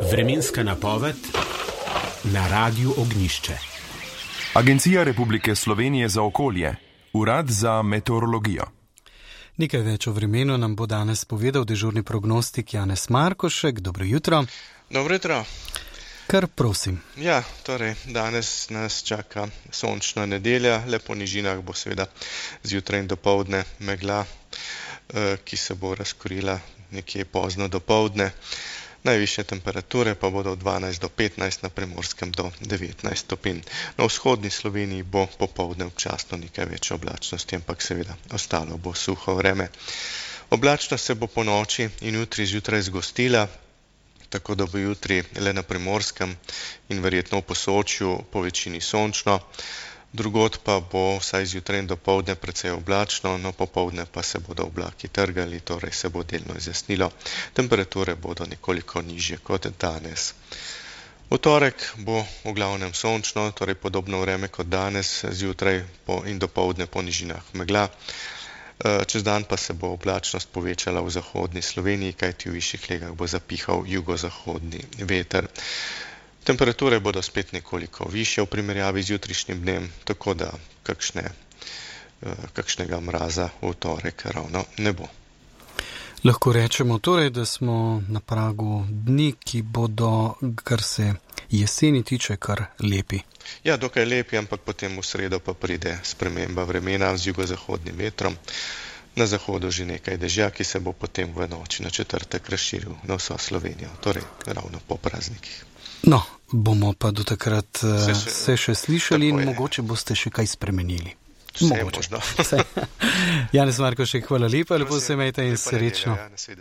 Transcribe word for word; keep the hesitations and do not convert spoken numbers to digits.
Vremenska napoved na Radiu Ognjišče. Agencija Republike Slovenije za okolje, Urad za meteorologijo. Nekaj več o vremenu nam bo danes povedal dežurni prognostik Janez Markošek. Dobro jutro. Dobro jutro. Kar prosim. Ja, torej danes nas čaka sončna nedelja, le po nižinah bo seveda zjutraj in dopoldne megla, ki se bo razkorila nekje pozno dopoldne. Najvišje temperature pa bodo od dvanajst do petnajst, na Primorskem do devetnajst stopinj. Na vzhodni Sloveniji bo popoldne občasno nekaj več oblačnosti, ampak seveda ostalo bo suho vreme. Oblačnost se bo po noči in jutri zjutraj zgostila, tako da bo jutri le na Primorskem in verjetno v Posočju po večini sončno. Drugod pa bo vsaj zjutraj in dopoldne precej oblačno, no popoldne pa se bodo oblaki trgali, torej se bo delno izjasnilo. Temperature bodo nekoliko nižje kot danes. V torek bo v glavnem sončno, torej podobno vreme kot danes, zjutraj in dopoldne po nižinah megla. Čez dan pa se bo oblačnost povečala v zahodni Sloveniji, kajti v višjih legah bo zapihal jugozahodni veter. Temperature bodo spet nekoliko višje v primerjavi z jutrišnjim dnem, tako da kakšne, kakšnega mraza v torek ravno ne bo. Lahko rečemo torej, da smo na pragu dni, ki bodo, kar se jeseni tiče, kar lepi. Ja, dokaj lepi, ampak potem v sredo pa pride sprememba vremena z jugozahodnim vetrom. Na zahodu že nekaj dežja, ki se bo potem v noči na četrtek razširil na vso Slovenijo, torej ravno po praznikih. No, bomo pa do takrat se še, se še slišali in je. Mogoče boste še kaj spremenili. Vse je možno. Janez Markošek, hvala lepa, lepo se imejte in srečno.